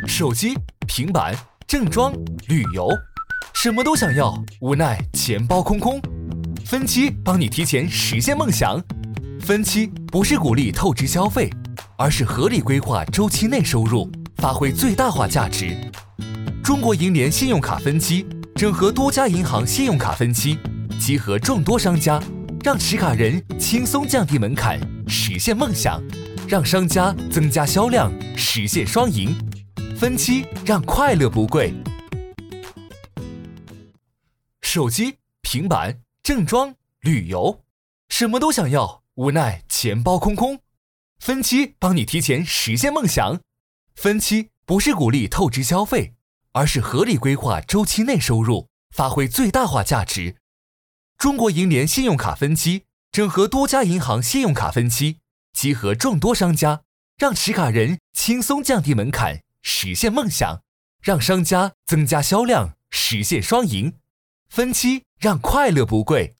手机、平板、正装、旅游，什么都想要，无奈钱包空空。分期帮你提前实现梦想。分期不是鼓励透支消费，而是合理规划周期内收入，发挥最大化价值。中国银联信用卡分期整合多家银行信用卡分期，集合众多商家，让持卡人轻松降低门槛，实现梦想，让商家增加销量，实现双赢。分期让快乐不贵。手机、平板、正装、旅游，什么都想要，无奈钱包空空。分期帮你提前实现梦想。分期不是鼓励透支消费，而是合理规划周期内收入，发挥最大化价值。中国银联信用卡分期整合多家银行信用卡分期，集合众多商家，让持卡人轻松降低门槛，实现梦想，让商家增加销量，实现双赢。分期让快乐不贵。